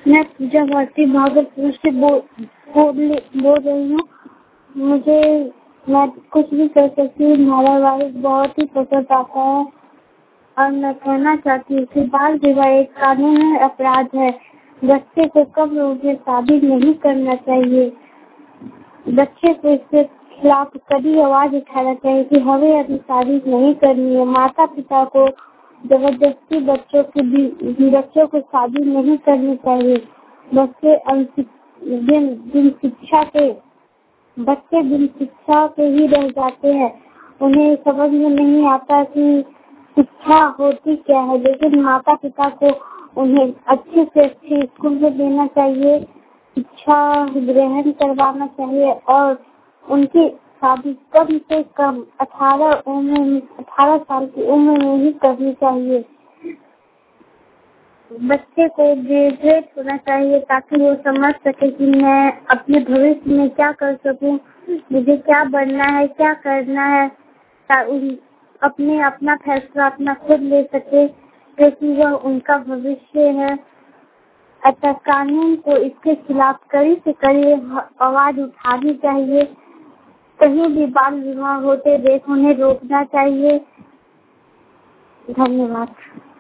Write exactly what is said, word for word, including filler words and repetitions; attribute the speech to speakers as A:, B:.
A: मैं पूजा भारती भागलपुर से बोल बोल बोल रही हूँ। मुझे मैं कुछ भी कर सकती हूँ, धारावाहिक बहुत ही पसंद आता है और मैं कहना चाहती हूँ कि बाल विवाह एक कानूनी अपराध है। बच्चे को कम उम्र में शादी नहीं करना चाहिए। बच्चे को इसके खिलाफ कड़ी आवाज उठाना चाहिए कि हमें अभी शादी नहीं करनी है। माता पिता को जबरदस्ती बच्चों की बच्चों को शादी नहीं करनी चाहिए। बच्चे बिन बिन शिक्षा के बच्चे बिन शिक्षा के ही रह जाते हैं। उन्हें समझ में नहीं आता कि शिक्षा होती क्या है, लेकिन माता पिता को उन्हें अच्छे से अच्छे स्कूल में देना चाहिए, शिक्षा ग्रहण करवाना चाहिए और उनकी शादी कम से कम अठारह उम्र अठारह साल की उम्र में ही करनी चाहिए। बच्चे को ग्रेजुएट होना चाहिए ताकि वो समझ सके कि मैं अपने भविष्य में क्या कर सकूं, मुझे क्या बनना है, क्या करना है। अपने अपना फैसला अपना खुद ले सके क्योंकि वह उनका भविष्य है। अतः कानून को इसके खिलाफ कड़ी से कड़ी आवाज उठानी चाहिए। कहीं भी बाल विवाह होते देख उन्हें रोकना चाहिए। धन्यवाद।